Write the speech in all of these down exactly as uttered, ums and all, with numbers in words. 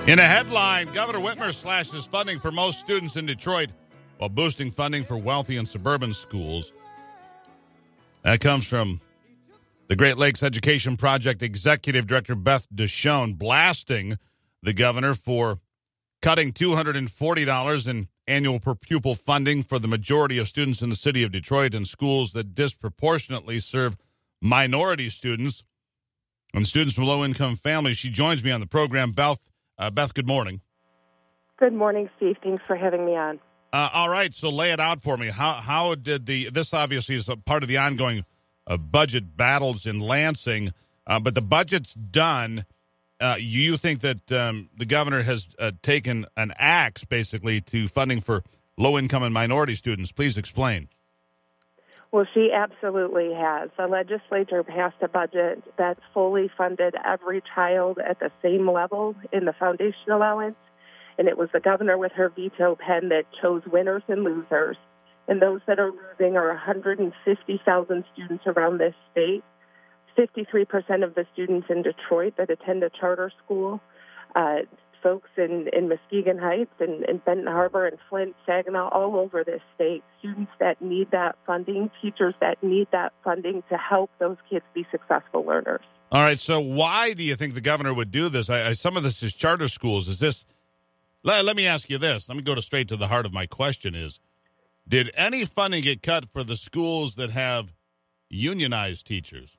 In a headline, Governor Whitmer slashes funding for most students in Detroit while boosting funding for wealthy and suburban schools. That comes from the Great Lakes Education Project Executive Director Beth DeShone blasting the governor for cutting two hundred forty dollars in annual per pupil funding for the majority of students in the city of Detroit in schools that disproportionately serve minority students and students from low-income families. She joins me on the program. Beth, uh, Beth, good morning. Good morning, Steve. Thanks for having me on. Uh, all right, so lay it out for me. How how did the this obviously is a part of the ongoing uh, budget battles in Lansing, uh, but the budget's done. Uh, you think that um, the governor has uh, taken an axe, basically, to funding for low-income and minority students. Please explain. Well, she absolutely has. The legislature passed a budget that fully funded every child at the same level in the foundation allowance, and it was the governor with her veto pen that chose winners and losers. And those that are losing are one hundred fifty thousand students around this state. fifty-three percent of the students in Detroit that attend a charter school, uh, folks in, in Muskegon Heights and, and Benton Harbor and Flint, Saginaw, all over this state, students that need that funding, teachers that need that funding to help those kids be successful learners. All right, so why do you think the governor would do this? I, I, some of this is charter schools. Is this, let, let me ask you this. Let me go to straight to the heart of my question is, did any funding get cut for the schools that have unionized teachers?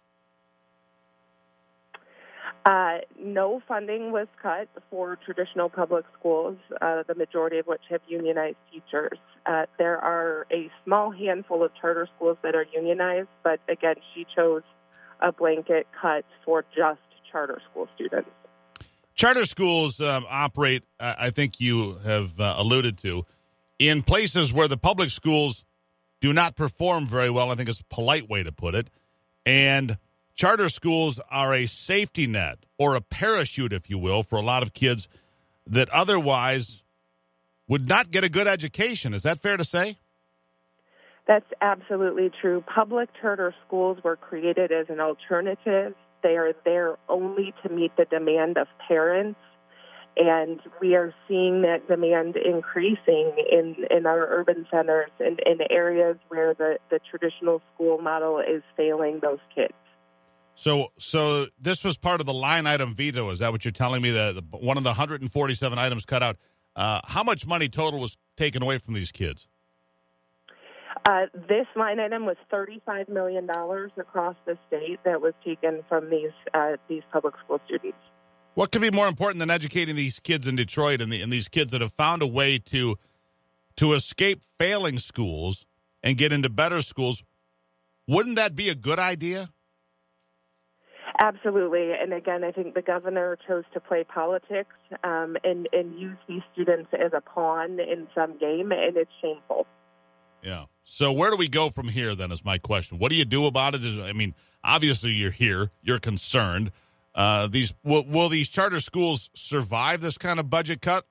Uh, no funding was cut for traditional public schools, uh, the majority of which have unionized teachers. Uh, there are a small handful of charter schools that are unionized, but again, she chose a blanket cut for just charter school students. Charter schools um, operate, uh, I think you have uh, alluded to, in places where the public schools do not perform very well. I think it's a polite way to put it. And charter schools are a safety net or a parachute, if you will, for a lot of kids that otherwise would not get a good education. Is that fair to say? That's absolutely true. Public charter schools were created as an alternative. They are there only to meet the demand of parents, and we are seeing that demand increasing in, in our urban centers and in areas where the, the traditional school model is failing those kids. So so this was part of the line item veto. Is that what you're telling me? The, the one of the one hundred forty-seven items cut out. Uh, how much money total was taken away from these kids? Uh, this line item was thirty-five million dollars across the state that was taken from these uh, these public school students. What could be more important than educating these kids in Detroit and, the, and these kids that have found a way to to escape failing schools and get into better schools? Wouldn't that be a good idea? Absolutely. And again, I think the governor chose to play politics um, and, and use these students as a pawn in some game, and it's shameful. Yeah. So where do we go from here, then, is my question. What do you do about it? Is, I mean, obviously you're here. You're concerned. Uh, these will, will these charter schools survive this kind of budget cut?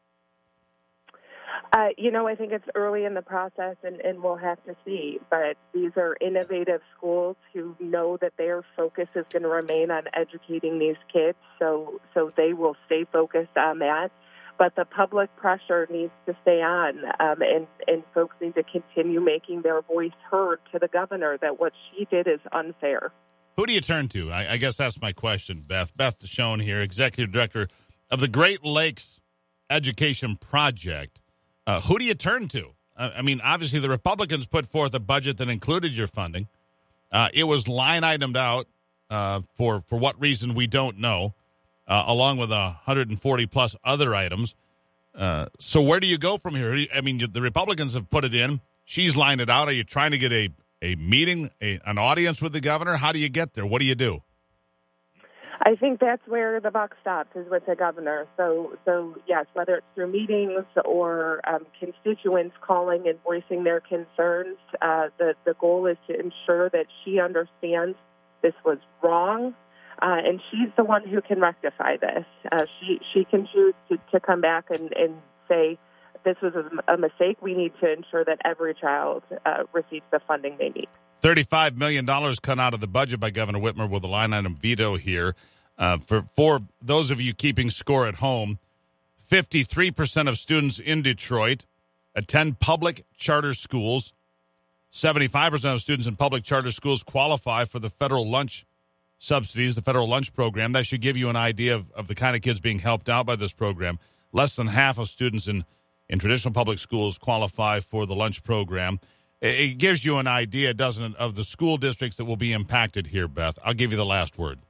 Uh, you know, I think it's early in the process, and, and we'll have to see. But these are innovative schools who know that their focus is going to remain on educating these kids, so so they will stay focused on that. But the public pressure needs to stay on, um, and, and folks need to continue making their voice heard to the governor that what she did is unfair. Who do you turn to? I, I guess that's my question, Beth. Beth DeShone here, Executive Director of the Great Lakes Education Project. Uh, who do you turn to? Uh, I mean, obviously the Republicans put forth a budget that included your funding. Uh, it was line itemed out uh, for, for what reason we don't know, uh, along with one hundred forty plus other items. Uh, so where do you go from here? I mean, the Republicans have put it in. She's lined it out. Are you trying to get a, a meeting, a, an audience with the governor? How do you get there? What do you do? I think that's where the buck stops, is with the governor. So, so yes, whether it's through meetings or um, constituents calling and voicing their concerns, uh, the, the goal is to ensure that she understands this was wrong, uh, and she's the one who can rectify this. Uh, she she can choose to, to come back and, and say, this was a, a mistake. We need to ensure that every child uh, receives the funding they need. thirty-five million dollars cut out of the budget by Governor Whitmer with a line item veto here. Uh, for, for those of you keeping score at home, fifty-three percent of students in Detroit attend public charter schools. seventy-five percent of students in public charter schools qualify for the federal lunch subsidies, the federal lunch program. That should give you an idea of, of the kind of kids being helped out by this program. Less than half of students in, in traditional public schools qualify for the lunch program. It, it gives you an idea, doesn't it, of the school districts that will be impacted here, Beth. I'll give you the last word.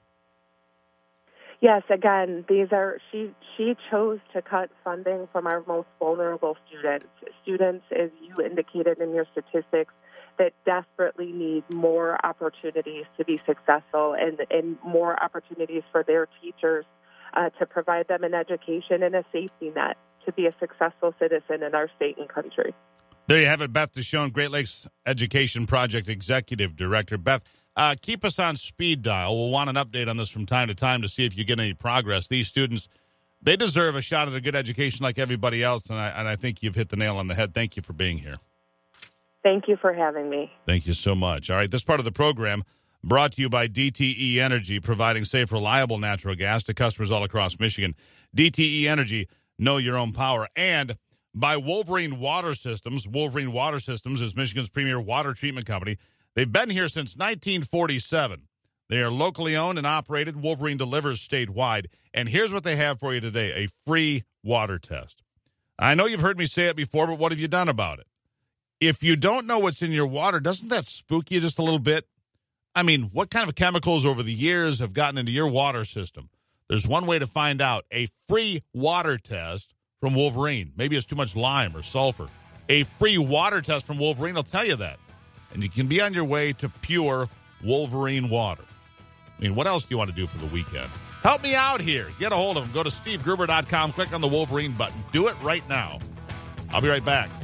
Yes, again, these are she she chose to cut funding from our most vulnerable students. Students, as you indicated in your statistics, that desperately need more opportunities to be successful and, and more opportunities for their teachers uh, to provide them an education and a safety net to be a successful citizen in our state and country. There you have it, Beth DeShone, Great Lakes Education Project Executive Director. Beth, uh, keep us on speed dial. We'll want an update on this from time to time to see if you get any progress. These students, they deserve a shot at a good education like everybody else, and I, and I think you've hit the nail on the head. Thank you for being here. Thank you for having me. Thank you so much. All right, this part of the program brought to you by D T E Energy, providing safe, reliable natural gas to customers all across Michigan. D T E Energy, know your own power. And by Wolverine Water Systems. Wolverine Water Systems is Michigan's premier water treatment company. They've been here since nineteen forty-seven. They are locally owned and operated. Wolverine delivers statewide. And here's what they have for you today, a free water test. I know you've heard me say it before, but what have you done about it? If you don't know what's in your water, doesn't that spook you just a little bit? I mean, what kind of chemicals over the years have gotten into your water system? There's one way to find out, a free water test from Wolverine. Maybe it's too much lime or sulfur. A free water test from Wolverine will tell you that. And you can be on your way to pure Wolverine water. I mean, what else do you want to do for the weekend? Help me out here. Get a hold of them. Go to steve gruber dot com. Click on the Wolverine button. Do it right now. I'll be right back.